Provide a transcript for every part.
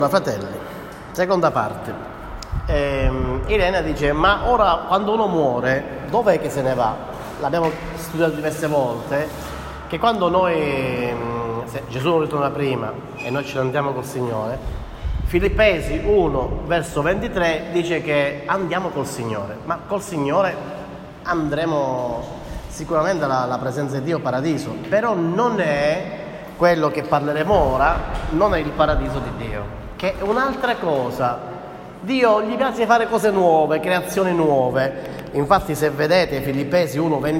Fratelli, seconda parte. Irene dice: ma ora quando uno muore, dov'è che se ne va? L'abbiamo studiato diverse volte, che quando noi, Gesù non ritorna prima e noi ce ne andiamo col Signore, Filippesi 1 verso 23 dice che andiamo col Signore, ma col Signore andremo sicuramente alla presenza di Dio, paradiso, però non è quello che parleremo ora, non è il paradiso di Dio, che è un'altra cosa. Dio gli piace fare cose nuove, creazioni nuove. Infatti se vedete Filippesi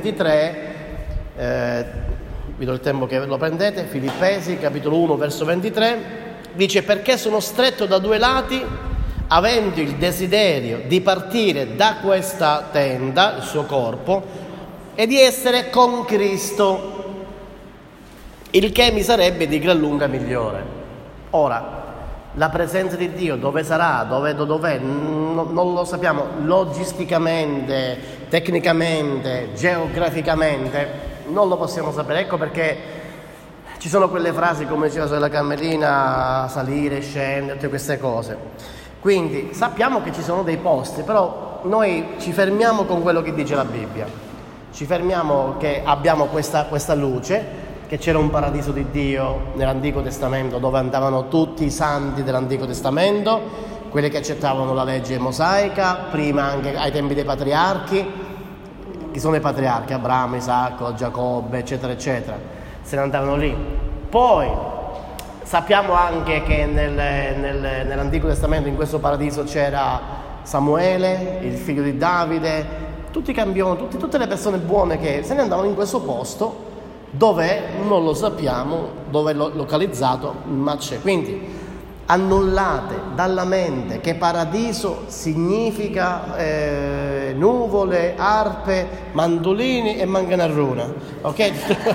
1:23, vi do il tempo che lo prendete, Filippesi capitolo 1 verso 23, dice: perché sono stretto da due lati, avendo il desiderio di partire da questa tenda, il suo corpo, e di essere con Cristo, il che mi sarebbe di gran lunga migliore. Ora, la presenza di Dio dove sarà, dov'è, non lo sappiamo logisticamente, tecnicamente, geograficamente, non lo possiamo sapere. Ecco perché ci sono quelle frasi, come diceva la sorella Carmelina, salire, scendere, tutte queste cose. Quindi sappiamo che ci sono dei posti, però noi ci fermiamo con quello che dice la Bibbia. Ci fermiamo che abbiamo questa luce, che c'era un paradiso di Dio nell'Antico Testamento dove andavano tutti i santi dell'Antico Testamento, quelli che accettavano la legge mosaica, prima anche ai tempi dei patriarchi. Chi sono i patriarchi? Abramo, Isacco, Giacobbe, eccetera, eccetera. Se ne andavano lì. Poi sappiamo anche che nell'Antico Testamento in questo paradiso c'era Samuele, il figlio di Davide, tutti i campioni, tutte le persone buone che se ne andavano in questo posto, dove non lo sappiamo, dove è localizzato, ma c'è. Quindi annullate dalla mente che paradiso significa nuvole, arpe, mandolini e manganarruna, ok?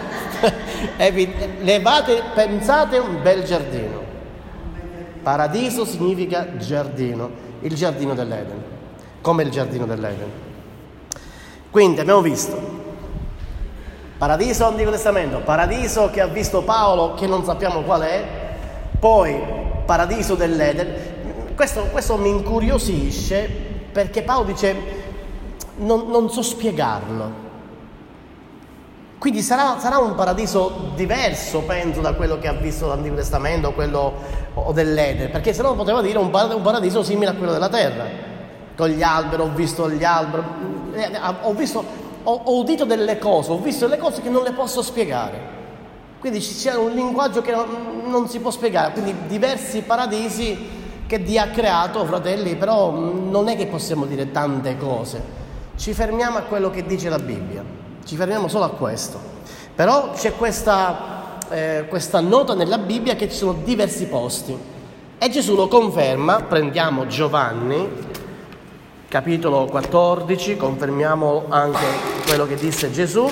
Levate, pensate un bel giardino. Paradiso significa giardino, il giardino dell'Eden, come il giardino dell'Eden. Quindi abbiamo visto paradiso Antico Testamento, paradiso che ha visto Paolo, che non sappiamo qual è, poi paradiso dell'Eden. Questo mi incuriosisce, perché Paolo dice non so spiegarlo. Quindi sarà un paradiso diverso, penso, da quello che ha visto l'Antico Testamento o dell'Eden, perché se no poteva dire un paradiso simile a quello della terra, con gli alberi. Ho visto gli alberi, ho udito delle cose, ho visto delle cose che non le posso spiegare. Quindi c'è un linguaggio che non si può spiegare. Quindi diversi paradisi che Dio ha creato, fratelli, però non è che possiamo dire tante cose. Ci fermiamo a quello che dice la Bibbia. Ci fermiamo solo a questo. Però c'è questa nota nella Bibbia che ci sono diversi posti. E Gesù lo conferma. Prendiamo Giovanni capitolo 14, confermiamo anche quello che disse Gesù.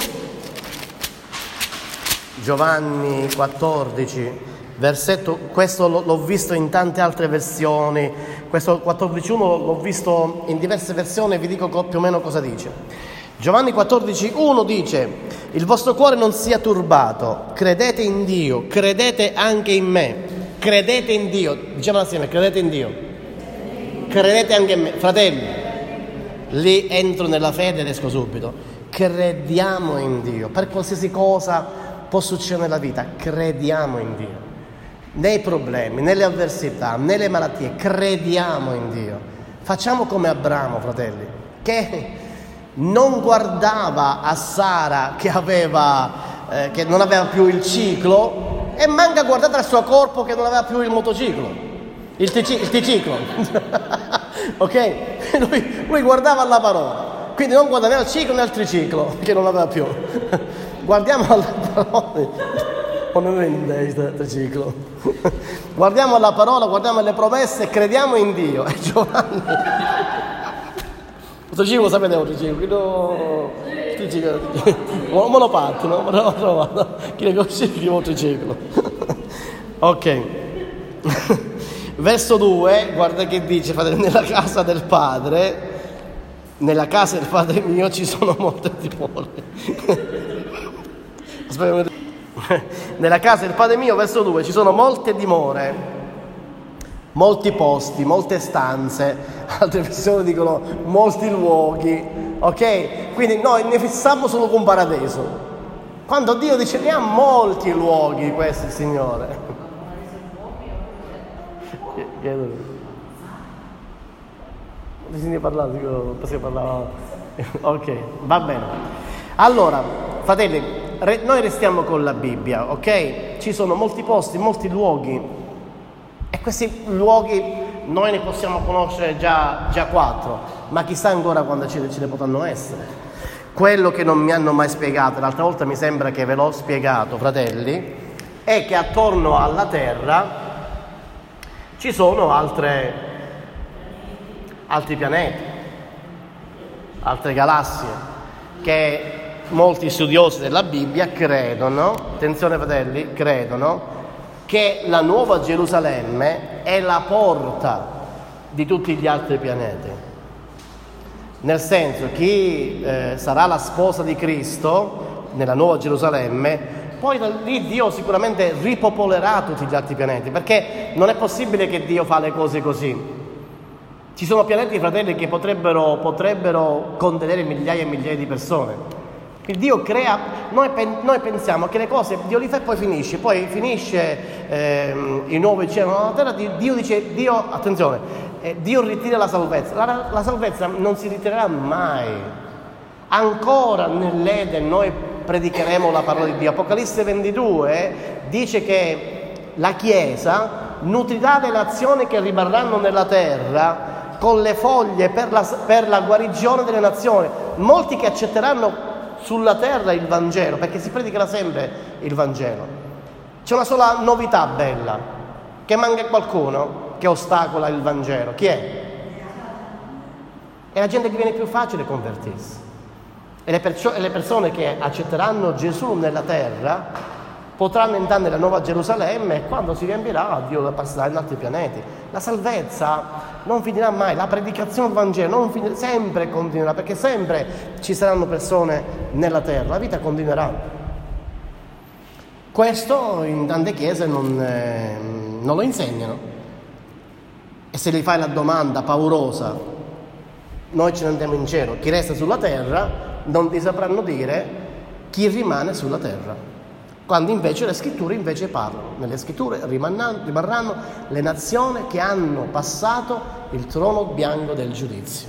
Giovanni 14, versetto, questo l'ho visto in tante altre versioni, questo 14.1 l'ho visto in diverse versioni, vi dico più o meno cosa dice. Giovanni 14.1 dice: il vostro cuore non sia turbato, credete in Dio, credete anche in me. Credete in Dio, diciamo assieme, credete in Dio, credete anche in me. Fratelli, lì entro nella fede ed esco subito. Crediamo in Dio. Per qualsiasi cosa può succedere nella vita, crediamo in Dio. Nei problemi, nelle avversità, nelle malattie, crediamo in Dio. Facciamo come Abramo, fratelli, che non guardava a Sara che non aveva più il ciclo, e manca guardare al suo corpo che non aveva più il motociclo, il triciclo. Ok? Lui guardava alla parola, quindi non guarda né al ciclo né al triciclo che non aveva più. Guardiamo alla parola, o non è il triciclo. Guardiamo alla parola, guardiamo alle promesse, crediamo in Dio. E Giovanni, il triciclo, sapete un triciclo? Il triciclo, un monopattino, no? Trovato. Chi ne conosce il triciclo? Ok. Verso 2, guarda che dice, fratelli, nella casa del Padre mio ci sono molte dimore. Nella casa del Padre mio, verso 2, ci sono molte dimore. molti posti, molte stanze, altre persone dicono molti luoghi, ok? Quindi noi ne fissiamo solo con paradiso, quando Dio dice ne ha molti luoghi questo il Signore. Bisogna parlare, dico, possiamo parlare. Ok, va bene. Allora, fratelli, noi restiamo con la Bibbia, ok? Ci sono molti posti, molti luoghi, e questi luoghi noi ne possiamo conoscere già 4, ma chissà ancora quando ce ne potranno essere. Quello che non mi hanno mai spiegato, l'altra volta mi sembra che ve l'ho spiegato, fratelli, è che attorno alla Terra ci sono altri pianeti, altre galassie, che molti studiosi della Bibbia credono, attenzione fratelli, credono che la Nuova Gerusalemme è la porta di tutti gli altri pianeti. Nel senso, chi sarà la sposa di Cristo nella Nuova Gerusalemme, poi da lì Dio sicuramente ripopolerà tutti gli altri pianeti, perché non è possibile che Dio fa le cose così. Ci sono pianeti, fratelli, che potrebbero contenere migliaia e migliaia di persone. Il Dio crea, noi pensiamo che le cose Dio li fa e poi finisce il nuovo cielo e la nuova terra. Dio dice, attenzione, Dio ritira la salvezza. La salvezza non si ritirerà mai. Ancora nell'Eden noi predicheremo la parola di Dio. Apocalisse 22 dice che la Chiesa nutrirà le nazioni che rimarranno nella terra con le foglie per la guarigione delle nazioni. Molti che accetteranno sulla terra il Vangelo, perché si predicherà sempre il Vangelo. C'è una sola novità bella, che manca qualcuno che ostacola il Vangelo. Chi è? È la gente che viene più facile convertirsi. E le persone che accetteranno Gesù nella terra potranno entrare nella Nuova Gerusalemme, e quando si riempirà Dio la passerà in altri pianeti. La salvezza non finirà mai, la predicazione del Vangelo sempre continuerà, perché sempre ci saranno persone nella terra, la vita continuerà. Questo in tante chiese non lo insegnano, e se gli fai la domanda paurosa, noi ce ne andiamo in cielo, chi resta sulla terra, non ti sapranno dire chi rimane sulla terra, quando invece le scritture parlano. Nelle scritture rimarranno le nazioni che hanno passato il trono bianco del giudizio.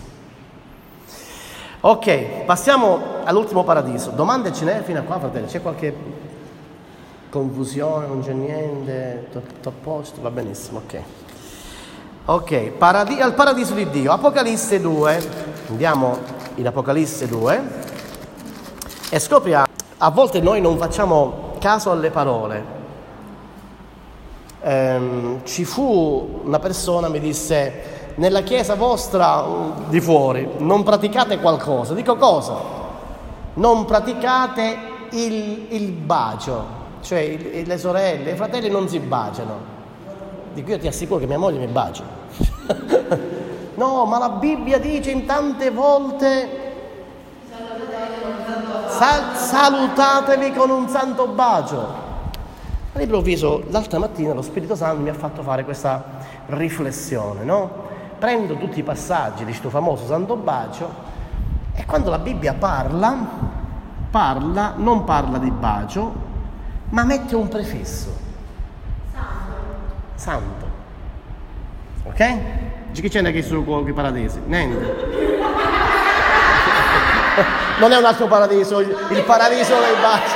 Ok, passiamo all'ultimo paradiso. Domande ce n'è fino a qua, fratelli? C'è qualche confusione? Non c'è niente? Tutto a posto? Va benissimo, ok, al paradiso di Dio. Apocalisse 2, andiamo in Apocalisse 2 e scopriamo. A volte noi non facciamo caso alle parole. Ci fu una persona, mi disse, nella chiesa vostra di fuori non praticate qualcosa. Dico cosa? Non praticate il bacio, cioè le sorelle, i fratelli non si baciano. Dico, io ti assicuro che mia moglie mi bacia. No, ma la Bibbia dice in tante volte salutatevi con un santo bacio. All'improvviso, l'altra mattina, lo Spirito Santo mi ha fatto fare questa riflessione, no? Prendo tutti i passaggi di questo famoso santo bacio, e quando la Bibbia non parla di bacio, ma mette un prefisso. Santo. Ok? Chi c'è che sono con i paradisi? Niente. Non è un altro paradiso, il paradiso dei baci.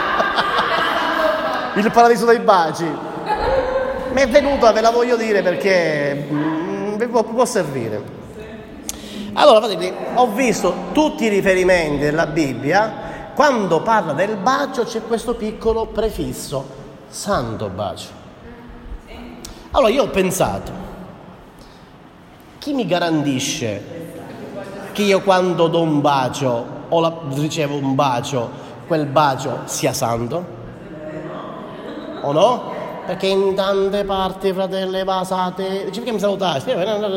Il paradiso dei baci. Mi è venuta, ve la voglio dire perché può servire. Allora, fratelli, ho visto tutti i riferimenti della Bibbia. Quando parla del bacio c'è questo piccolo prefisso, santo bacio. Allora io ho pensato, chi mi garantisce che io quando do un bacio o ricevo un bacio, quel bacio sia santo? O no? Perché in tante parti, fratelli, basate, dice perché mi salutate?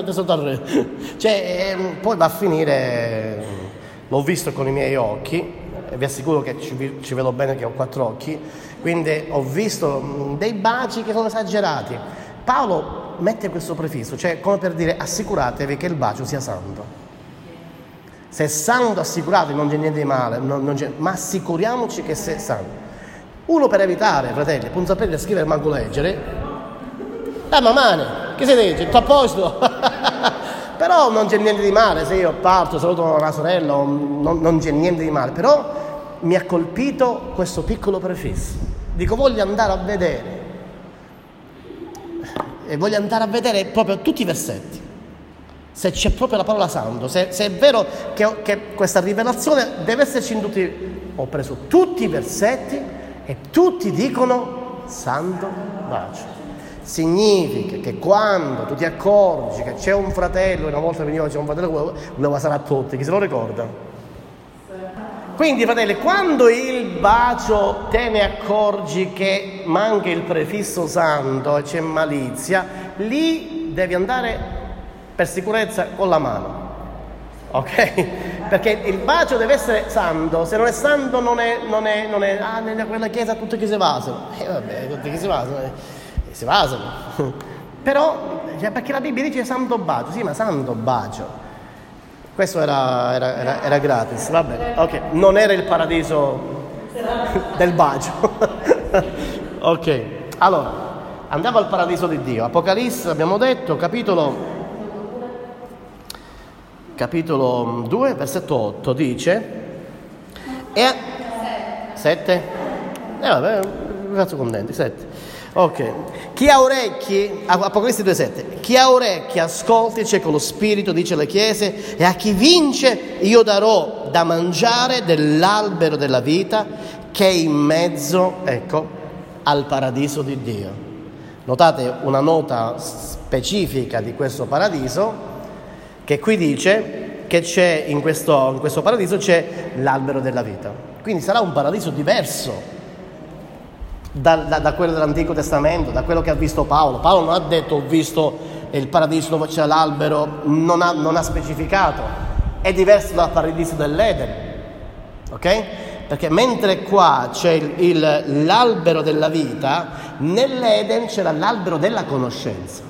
Cioè, poi va a finire, l'ho visto con i miei occhi, e vi assicuro che ci vedo bene che ho 4 occhi, quindi ho visto dei baci che sono esagerati. Paolo mette questo prefisso, cioè come per dire assicuratevi che il bacio sia santo. Se è santo assicuratevi, non c'è niente di male, ma assicuriamoci che sia santo. Uno per evitare, fratelli, non sapete scrivere manco leggere, mamma, che si dice? Tutto a posto? Però non c'è niente di male, se io parto, saluto una sorella, non c'è niente di male, però mi ha colpito questo piccolo prefisso. Dico, voglio andare a vedere proprio tutti i versetti, se c'è proprio la parola santo, se è vero che questa rivelazione deve esserci in tutti. Ho preso tutti i versetti e tutti dicono santo bacio. Significa che quando tu ti accorgi che c'è un fratello, una volta veniva c'è un fratello, lo sarà a tutti, chi se lo ricorda? Quindi, fratelli, quando il bacio te ne accorgi che manca il prefisso santo e c'è malizia, lì devi andare per sicurezza con la mano, ok? Perché il bacio deve essere santo, se non è santo non è nella quella chiesa tutti che si vasano, vabbè, tutti che si vasano, però perché la Bibbia dice santo bacio, sì, ma santo bacio. Questo era gratis, va bene, ok, non era il paradiso del bacio. Ok, allora, andiamo al paradiso di Dio. Apocalisse, abbiamo detto, capitolo 2, versetto 8, dice... 7? Vabbè, mi faccio contenti, 7. Ok, chi ha orecchi, Apocalisse 2,7, chi ha orecchi ascolti, c'è con lo Spirito, dice alle chiese, e a chi vince io darò da mangiare dell'albero della vita che è in mezzo, ecco, al paradiso di Dio. Notate una nota specifica di questo paradiso, che qui dice che c'è in questo paradiso c'è l'albero della vita. Quindi sarà un paradiso diverso da quello dell'Antico Testamento, da quello che ha visto Paolo. Paolo non ha detto ho visto il paradiso dove c'è l'albero, non ha specificato, è diverso dal paradiso dell'Eden, ok? Perché mentre qua c'è l'albero della vita, nell'Eden c'era l'albero della conoscenza,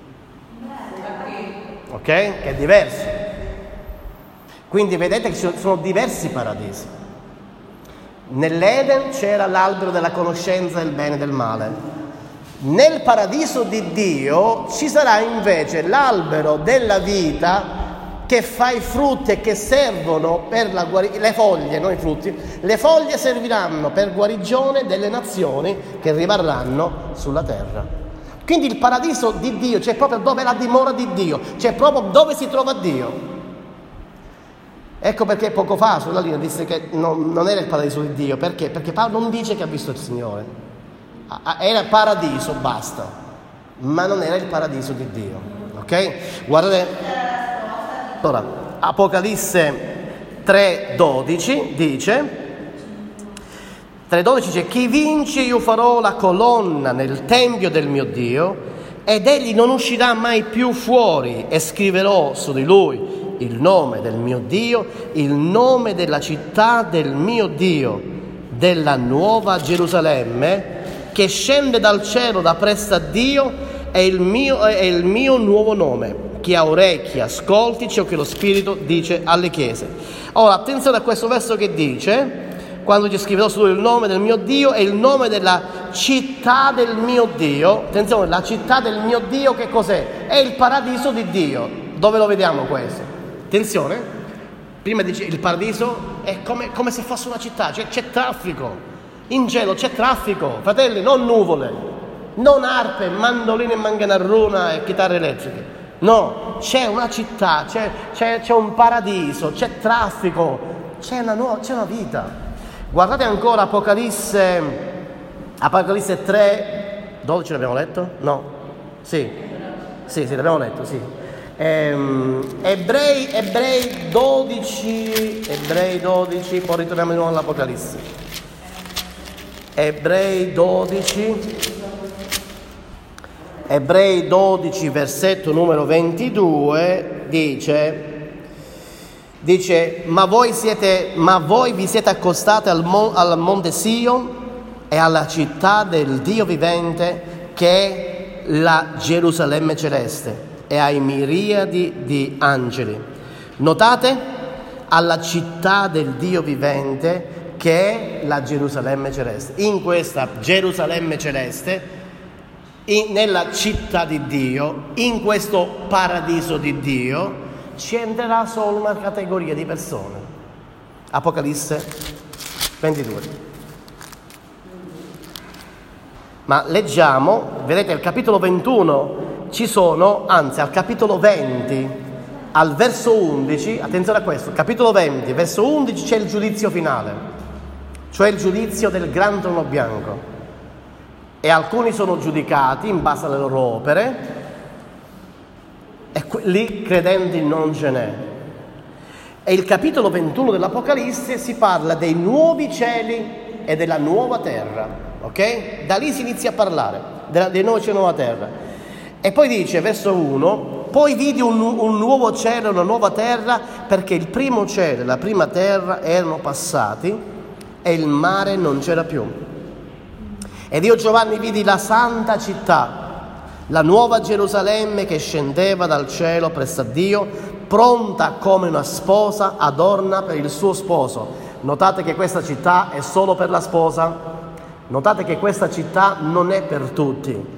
ok? Che è diverso. Quindi vedete che ci sono diversi paradisi. Nell'Eden c'era l'albero della conoscenza del bene e del male. Nel paradiso di Dio ci sarà invece l'albero della vita che fa i frutti e che servono per la guarigione, le foglie, non i frutti, le foglie serviranno per guarigione delle nazioni che rimarranno sulla terra. Quindi il paradiso di Dio c'è proprio dove è la dimora di Dio, c'è proprio dove si trova Dio. Ecco perché poco fa sulla linea disse che non era il paradiso di Dio. Perché? Perché Paolo non dice che ha visto il Signore. Era paradiso, basta. Ma non era il paradiso di Dio. Ok? Guardate. Allora, Apocalisse 3,12 dice... 3,12 dice: chi vince io farò la colonna nel tempio del mio Dio ed egli non uscirà mai più fuori, e scriverò su di lui il nome del mio Dio, il nome della città del mio Dio, della nuova Gerusalemme, che scende dal cielo da presso a Dio, è il mio nuovo nome. Chi ha orecchi ascolti ciò che lo Spirito dice alle chiese. Ora, attenzione a questo verso che dice, quando ci scriverò su il nome del mio Dio e il nome della città del mio Dio. Attenzione, la città del mio Dio che cos'è? È il paradiso di Dio. Dove lo vediamo questo? Attenzione, prima dice il paradiso è come se fosse una città, cioè c'è traffico, in cielo c'è traffico, fratelli, non nuvole, non arpe, mandoline e manganarruna e chitarre elettriche, no, c'è una città, c'è un paradiso, c'è traffico, c'è una vita. Guardate ancora Apocalisse 3, 12 l'abbiamo letto? No? Sì, l'abbiamo letto, sì. Ebrei 12, poi ritorniamo di nuovo all'Apocalisse. Ebrei 12 versetto numero 22 dice ma voi vi siete accostati al monte Sion e alla città del Dio vivente, che è la Gerusalemme celeste e ai miriadi di angeli. Notate? Alla città del Dio vivente, che è la Gerusalemme celeste. In questa Gerusalemme celeste, nella città di Dio, in questo paradiso di Dio, ci entrerà solo una categoria di persone. Apocalisse 22. Ma leggiamo, vedete, al capitolo 21 ci sono, anzi al capitolo 20, al verso 11, attenzione a questo, capitolo 20, verso 11 c'è il giudizio finale, cioè il giudizio del gran trono bianco. E alcuni sono giudicati in base alle loro opere, e lì credenti non ce n'è. E il capitolo 21 dell'Apocalisse si parla dei nuovi cieli e della nuova terra, ok? Da lì si inizia a parlare dei nuovi cieli e nuova terra. E poi dice, verso 1, poi vidi un nuovo cielo e una nuova terra, perché il primo cielo e la prima terra erano passati e il mare non c'era più. Ed io, Giovanni, vidi la santa città, la nuova Gerusalemme che scendeva dal cielo presso a Dio, pronta come una sposa adorna per il suo sposo. Notate che questa città è solo per la sposa. Notate che questa città non è per tutti.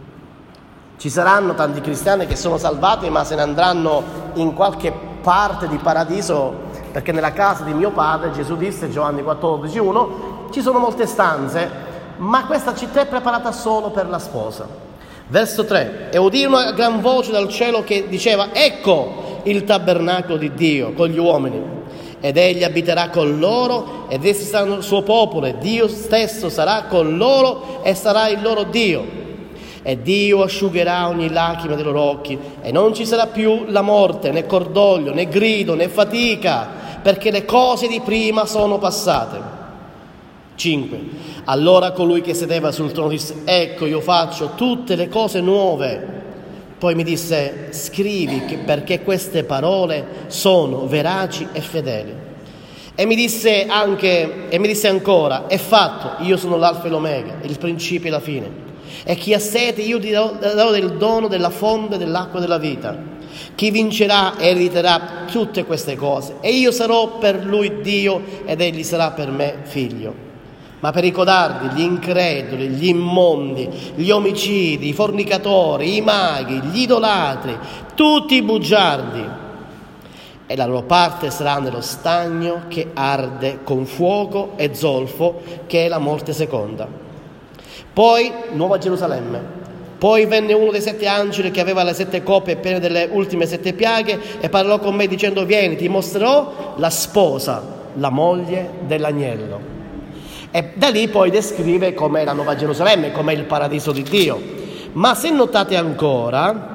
Ci saranno tanti cristiani che sono salvati, ma se ne andranno in qualche parte di paradiso, perché nella casa di mio padre, Gesù disse, Giovanni 14,1, ci sono molte stanze, ma questa città è preparata solo per la sposa. Verso 3, e udì una gran voce dal cielo che diceva, ecco il tabernacolo di Dio con gli uomini, ed egli abiterà con loro, ed essi saranno il suo popolo, e Dio stesso sarà con loro e sarà il loro Dio. E Dio asciugherà ogni lacrima dei loro occhi, e non ci sarà più la morte, né cordoglio, né grido, né fatica, perché le cose di prima sono passate. 5. Allora colui che sedeva sul trono disse, ecco io faccio tutte le cose nuove. Poi mi disse, scrivi perché queste parole sono veraci e fedeli. E mi disse ancora, è fatto, io sono l'alfa e l'omega, il principio e la fine. E chi ha sete io gli darò del dono della fonte dell'acqua della vita. Chi vincerà erediterà tutte queste cose, e io sarò per lui Dio ed egli sarà per me figlio. Ma per i codardi, gli increduli, gli immondi, gli omicidi, i fornicatori, i maghi, gli idolatri, tutti i bugiardi, e la loro parte sarà nello stagno che arde con fuoco e zolfo, che è la morte seconda. Poi Nuova Gerusalemme. Poi venne uno dei 7 angeli che aveva le 7 coppe piene delle ultime 7 piaghe e parlò con me dicendo, vieni, ti mostrerò la sposa, la moglie dell'agnello. E da lì poi descrive com'è la Nuova Gerusalemme, com'è il paradiso di Dio. Ma se notate ancora,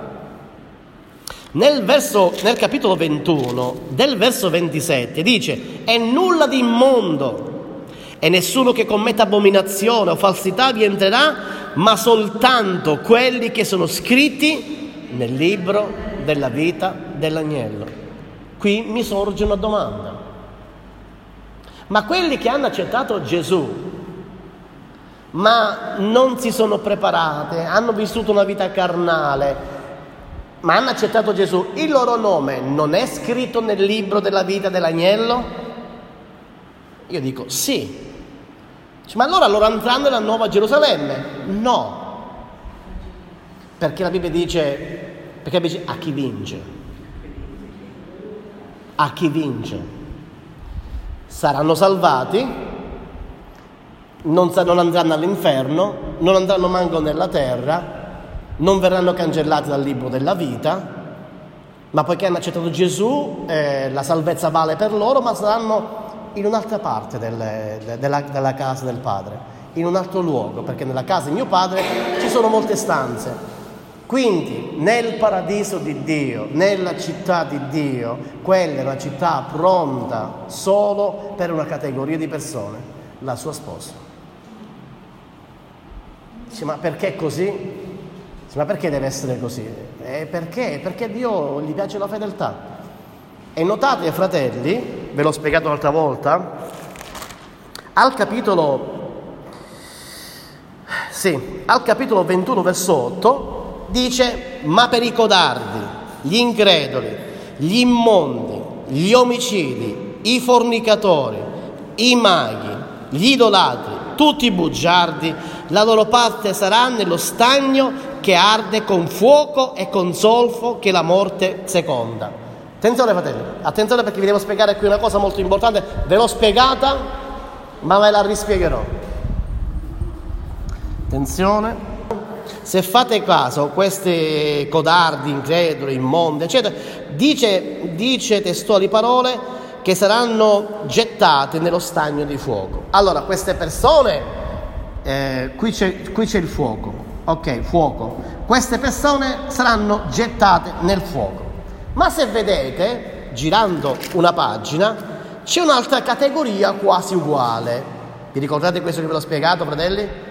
nel capitolo 21, del verso 27, dice, e nulla di immondo, e nessuno che commetta abominazione o falsità vi entrerà, ma soltanto quelli che sono scritti nel libro della vita dell'agnello. Qui mi sorge una domanda. Ma quelli che hanno accettato Gesù, ma non si sono preparati, hanno vissuto una vita carnale, ma hanno accettato Gesù, il loro nome non è scritto nel libro della vita dell'agnello? Io dico sì. Ma allora loro andranno nella Nuova Gerusalemme? No. Perché la Bibbia dice a chi vince. A chi vince. Saranno salvati, non andranno all'inferno, non andranno manco nella terra, non verranno cancellati dal libro della vita, ma poiché hanno accettato Gesù, la salvezza vale per loro, ma saranno in un'altra parte della casa del Padre, in un altro luogo, perché nella casa di mio Padre ci sono molte stanze. Quindi nel paradiso di Dio, nella città di Dio, quella è una città pronta solo per una categoria di persone, la sua sposa. Dice, ma perché così? Dice, ma perché deve essere così? Perché? Perché a Dio gli piace la fedeltà. E notate, fratelli, ve l'ho spiegato l'altra volta, al capitolo 21, verso 8, dice: ma per i codardi, gli increduli, gli immondi, gli omicidi, i fornicatori, i maghi, gli idolatri, tutti i bugiardi, la loro parte sarà nello stagno che arde con fuoco e con zolfo, che la morte seconda. Attenzione fratelli, attenzione, perché vi devo spiegare qui una cosa molto importante. Ve l'ho spiegata, ma ve la rispiegherò. Attenzione. Se fate caso, questi codardi, increduli, immondi, eccetera, dice testuali parole che saranno gettate nello stagno di fuoco. Allora, queste persone, qui c'è il fuoco, ok, fuoco. Queste persone saranno gettate nel fuoco. Ma se vedete, girando una pagina, c'è un'altra categoria quasi uguale. Vi ricordate questo che ve l'ho spiegato, fratelli?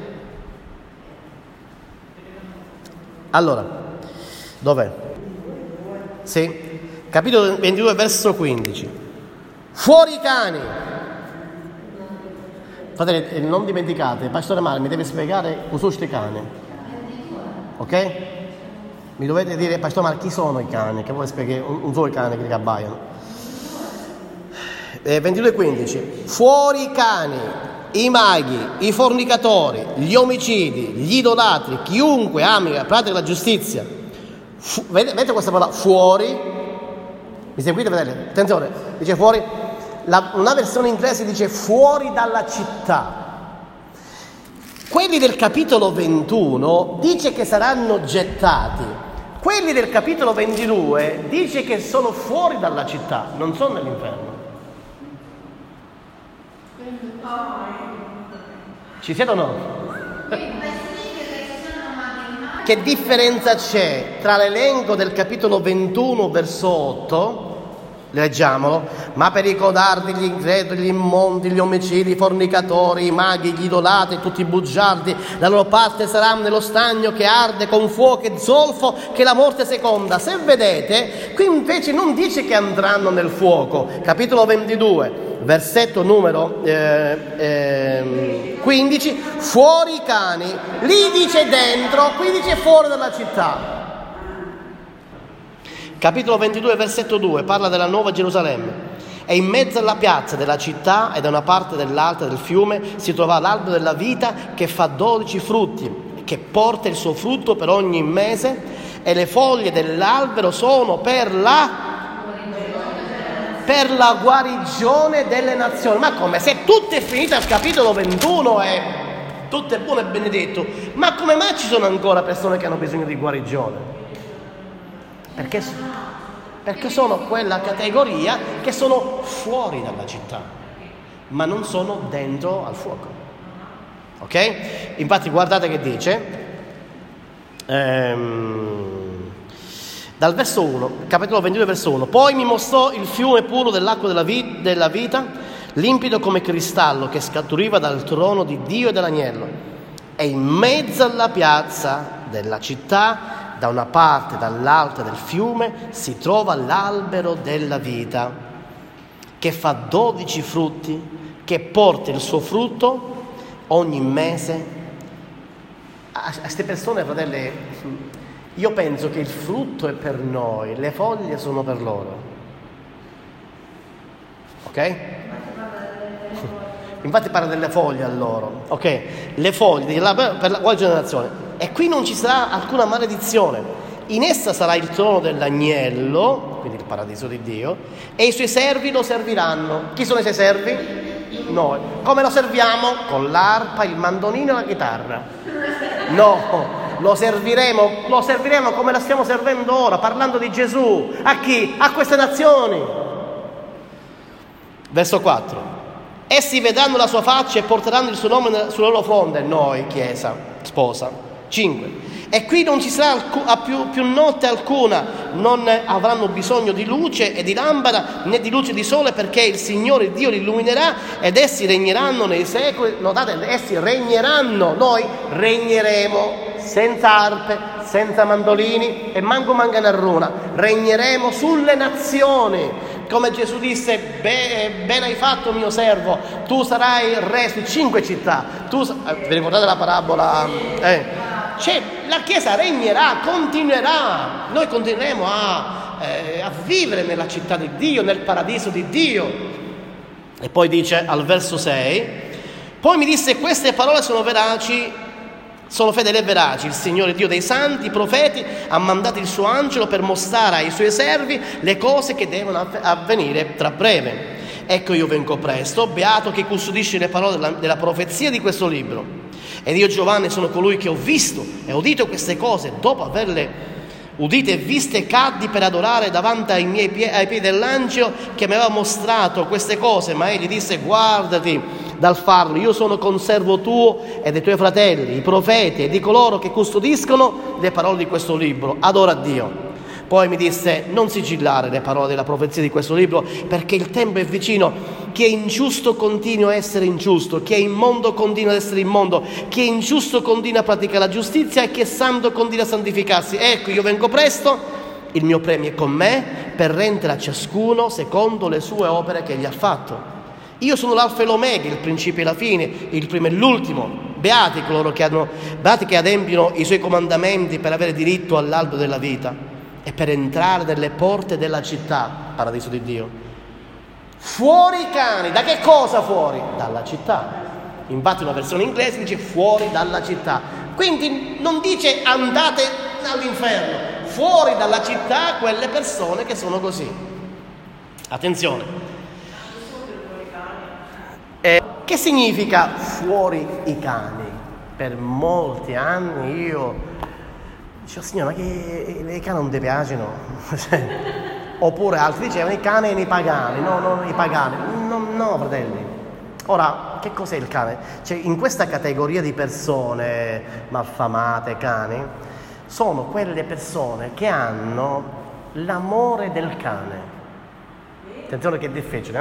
Allora, dov'è? Sì, capitolo 22, verso 15. Fuori i cani! Fratelli, non dimenticate, Pastore Mario mi deve spiegare cosa sono questi cani. Ok? Mi dovete dire, Pastore Mario, chi sono i cani? Che vuole spiegare un solo cane che abbaiano. 22:15. Fuori i cani, i maghi, i fornicatori, gli omicidi, gli idolatri, chiunque ami la pratica della giustizia. Vedete questa parola fuori? Mi seguite, fratelli? Attenzione, dice fuori. Una versione inglese dice fuori dalla città. Quelli del capitolo 21 dice che saranno gettati. Quelli del capitolo 22 dice che sono fuori dalla città, non sono nell'inferno. Ci siete o no? Che differenza c'è tra l'elenco del capitolo 21 verso 8, leggiamolo: ma per i codardi, gli increduli, gli immondi, gli omicidi, i fornicatori, i maghi, gli idolatri, tutti i bugiardi, la loro parte sarà nello stagno che arde con fuoco e zolfo, che la morte seconda. Se vedete, qui invece non dice che andranno nel fuoco. Capitolo 22 versetto numero 15, fuori i cani. Lì dice dentro, qui dice fuori dalla città. Capitolo 22 versetto 2 parla della Nuova Gerusalemme. E in mezzo alla piazza della città e da una parte dell'altra del fiume si trova l'albero della vita, che fa 12 frutti, che porta il suo frutto per ogni mese, e le foglie dell'albero sono per la guarigione delle nazioni. Ma come? Se tutto è finito al capitolo 21 e tutto è buono e benedetto, ma come mai ci sono ancora persone che hanno bisogno di guarigione? Perché sono quella categoria che sono fuori dalla città, ma non sono dentro al fuoco. Ok? Infatti guardate che dice dal verso 1, capitolo 22 verso 1: poi mi mostrò il fiume puro dell'acqua della vita, limpido come cristallo, che scaturiva dal trono di Dio e dell'agnello. E in mezzo alla piazza della città, da una parte e dall'altra del fiume, si trova l'albero della vita, che fa 12 frutti, che porta il suo frutto ogni mese. A queste persone, fratelli, io penso che il frutto è per noi, le foglie sono per loro. Ok? Infatti parla delle foglie a loro, ok? Le foglie per la generazione. E qui non ci sarà alcuna maledizione. In essa sarà il trono dell'agnello, quindi il paradiso di Dio, e i suoi servi lo serviranno. Chi sono i suoi servi? Noi. Come lo serviamo? Con l'arpa, il mandolino e la chitarra. No, lo serviremo come la stiamo servendo ora, parlando di Gesù. A chi? A queste nazioni. Verso 4. Essi vedranno la sua faccia e porteranno il suo nome sulla loro fronte. Noi, Chiesa, sposa. 5. E qui non ci sarà più notte alcuna, non avranno bisogno di luce e di lampada, né di luce di sole, perché il Signore Dio li illuminerà, ed essi regneranno nei secoli. Notate, essi regneranno, noi regneremo senza arpe, senza mandolini e manco manganarruna. Regneremo sulle nazioni. Come Gesù disse: bene hai fatto, mio servo, tu sarai re su 5 città. Vi ricordate la parabola? la Chiesa regnerà, continuerà, noi continueremo a vivere nella città di Dio, nel paradiso di Dio. E poi dice al verso 6: poi mi disse: queste parole sono veraci, sono fedeli e veraci. Il Signore Dio dei santi, i profeti, ha mandato il suo angelo per mostrare ai suoi servi le cose che devono avvenire tra breve. Ecco, io vengo presto, beato chi custodisce le parole della profezia di questo libro. Ed io, Giovanni, sono colui che ho visto e udito queste cose. Dopo averle udite e viste, caddi per adorare davanti ai piedi dell'angelo che mi aveva mostrato queste cose. Ma egli disse: guardati dal farlo, io sono conservo tuo e dei tuoi fratelli, i profeti, e di coloro che custodiscono le parole di questo libro. Adora Dio. Poi mi disse: non sigillare le parole della profezia di questo libro, perché il tempo è vicino. Chi è ingiusto continua a essere ingiusto, chi è immondo continua ad essere immondo, chi è ingiusto continua a praticare la giustizia, e chi è santo continua a santificarsi. Ecco, io vengo presto, il mio premio è con me, per rendere a ciascuno secondo le sue opere che egli ha fatto. Io sono l'alfa e l'omega, il principio e la fine, il primo e l'ultimo. Beati coloro che adempiono i suoi comandamenti per avere diritto all'albero della vita e per entrare nelle porte della città, paradiso di Dio. Fuori i cani. Da che cosa fuori? Dalla città. Infatti una versione inglese dice fuori dalla città. Quindi non dice andate all'inferno. Fuori dalla città quelle persone che sono così. Attenzione. Che significa fuori i cani? Per molti anni io dicevo: Signore, ma che i cani non ti piacciono? Oppure altri dicevano: i cani e i pagani. No, i pagani. No, fratelli. Ora, che cos'è il cane? Cioè, in questa categoria di persone malfamate, cani, sono quelle persone che hanno l'amore del cane. Attenzione che è difficile,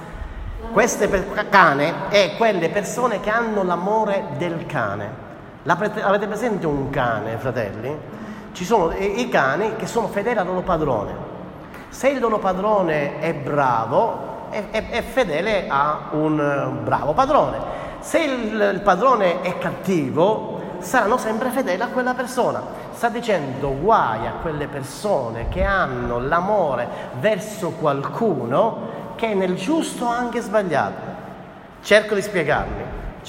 cane è quelle persone che hanno l'amore del cane. Avete presente un cane, fratelli? Ci sono i cani che sono fedeli al loro padrone. Se il loro padrone è bravo, è fedele a un bravo padrone. Se il padrone è cattivo, saranno sempre fedeli a quella persona. Sta dicendo: guai a quelle persone che hanno l'amore verso qualcuno che è nel giusto anche sbagliato. Cerco di spiegarmi.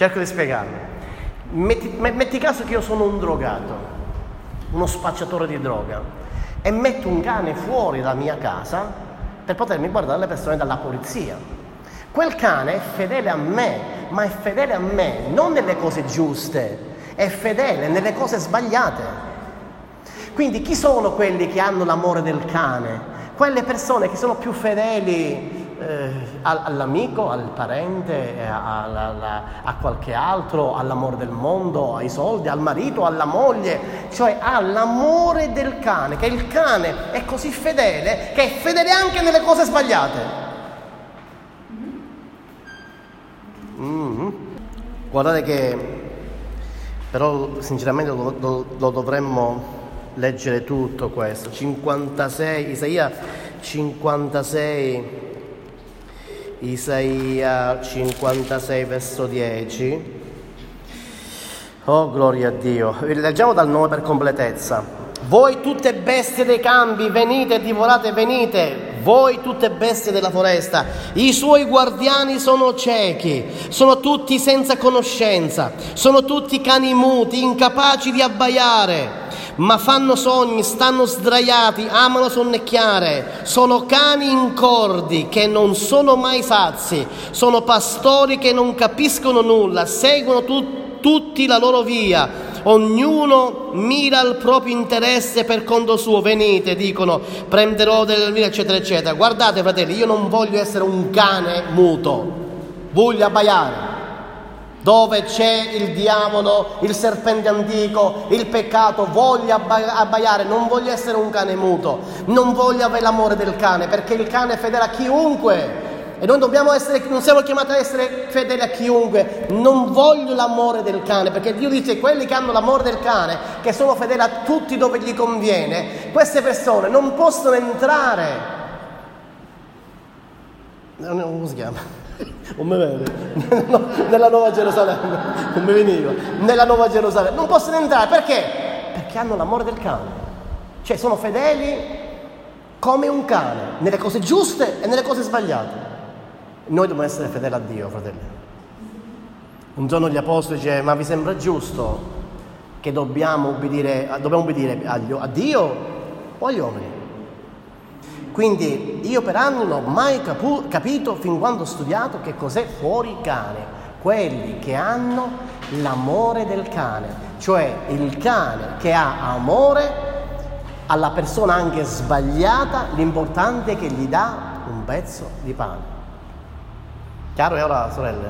Metti caso che io sono un drogato, uno spacciatore di droga, e metto un cane fuori dalla mia casa per potermi guardare le persone dalla polizia. Quel cane è fedele a me, ma è fedele a me non nelle cose giuste, è fedele nelle cose sbagliate. Quindi chi sono quelli che hanno l'amore del cane? Quelle persone che sono più fedeli all'amico, al parente, a qualche altro, all'amore del mondo, ai soldi, al marito, alla moglie, cioè all'amore del cane, che il cane è così fedele che è fedele anche nelle cose sbagliate. Guardate che però sinceramente lo dovremmo leggere tutto questo. 56, Isaia 56 verso 10. Oh, gloria a Dio. Leggiamo dal 9 per completezza. Voi tutte bestie dei campi, venite e divorate, venite. Voi tutte bestie della foresta, i suoi guardiani sono ciechi, sono tutti senza conoscenza, sono tutti cani muti, incapaci di abbaiare, ma fanno sogni, stanno sdraiati, amano sonnecchiare, sono cani incordi che non sono mai sazi, sono pastori che non capiscono nulla, seguono tutti la loro via. Ognuno mira al proprio interesse per conto suo. Venite, dicono, prenderò delle vite, eccetera, eccetera. Guardate, fratelli, io non voglio essere un cane muto, voglio abbaiare. Dove c'è il diavolo, il serpente antico, il peccato, voglio abbaiare, non voglio essere un cane muto, non voglio avere l'amore del cane, perché il cane è fedele a chiunque. E noi non siamo chiamati a essere fedeli a chiunque. Non voglio l'amore del cane, perché Dio dice: quelli che hanno l'amore del cane, che sono fedeli a tutti dove gli conviene, queste persone non possono entrare. Come si chiama? Non mi vede. Nella Nuova Gerusalemme. Non mi veniva. Nella Nuova Gerusalemme. Non possono entrare, perché? Perché hanno l'amore del cane. Cioè sono fedeli come un cane, nelle cose giuste e nelle cose sbagliate. Noi dobbiamo essere fedeli a Dio, fratelli. Un giorno gli apostoli dice: ma vi sembra giusto che dobbiamo ubbidire a Dio o agli uomini? Quindi io per anni non ho mai capito, fin quando ho studiato, che cos'è fuori cane. Quelli che hanno l'amore del cane, cioè il cane che ha amore alla persona anche sbagliata, l'importante è che gli dà un pezzo di pane. Chiaro? E ora, sorelle?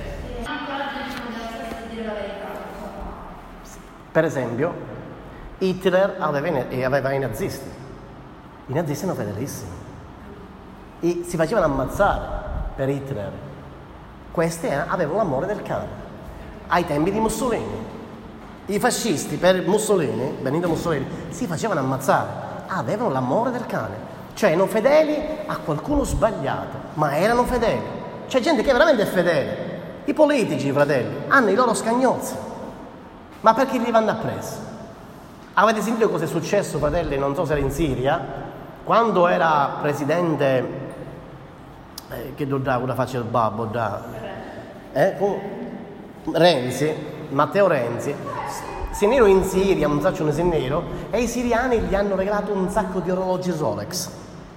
Per esempio, Hitler aveva i nazisti. I nazisti erano fedelissimi. Si facevano ammazzare per Hitler. Questi avevano l'amore del cane. Ai tempi di Mussolini. I fascisti per Mussolini, Benito Mussolini, si facevano ammazzare. Avevano l'amore del cane. Cioè erano fedeli a qualcuno sbagliato, ma erano fedeli. C'è gente che veramente è fedele. I politici, fratelli, hanno i loro scagnozzi. Ma perché li vanno appresso? Avete sentito cosa è successo, fratelli? Non so se era in Siria, quando era presidente, che una faccia del babbo, Renzi, Matteo Renzi, si nero in Siria, un sacco di nero, e i siriani gli hanno regalato un sacco di orologi Rolex.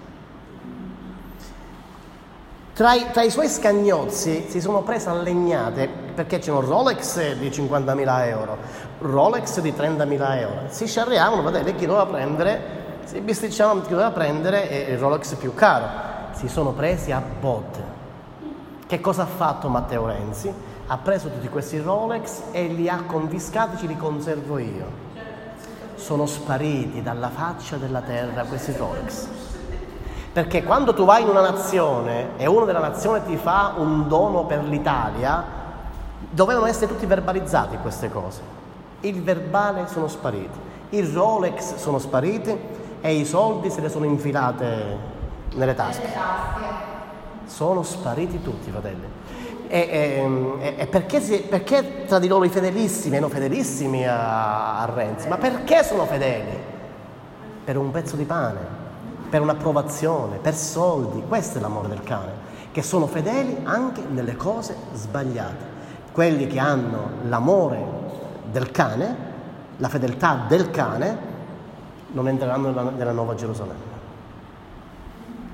Tra i suoi scagnozzi si sono prese a legnate, perché c'erano Rolex di 50.000 euro, Rolex di 30.000 euro. Si sciarriavano, fratelli, chi doveva prendere, si bisticciavano chi doveva prendere il Rolex più caro. Si sono presi a botte. Che cosa ha fatto Matteo Renzi? Ha preso tutti questi Rolex e li ha confiscati, ce li conservo io. Sono spariti dalla faccia della terra questi Rolex. Perché quando tu vai in una nazione e uno della nazione ti fa un dono per l'Italia, dovevano essere tutti verbalizzati queste cose. Il verbale sono spariti, i Rolex sono spariti e i soldi se ne sono infilate nelle tasche. Sono spariti tutti, fratelli. E perché tra di loro i fedelissimi erano fedelissimi a Renzi? Ma perché sono fedeli? Per un pezzo di pane, per un'approvazione, per soldi. Questo è l'amore del cane, che sono fedeli anche nelle cose sbagliate. Quelli che hanno l'amore del cane, la fedeltà del cane, non entreranno nella Nuova Gerusalemme.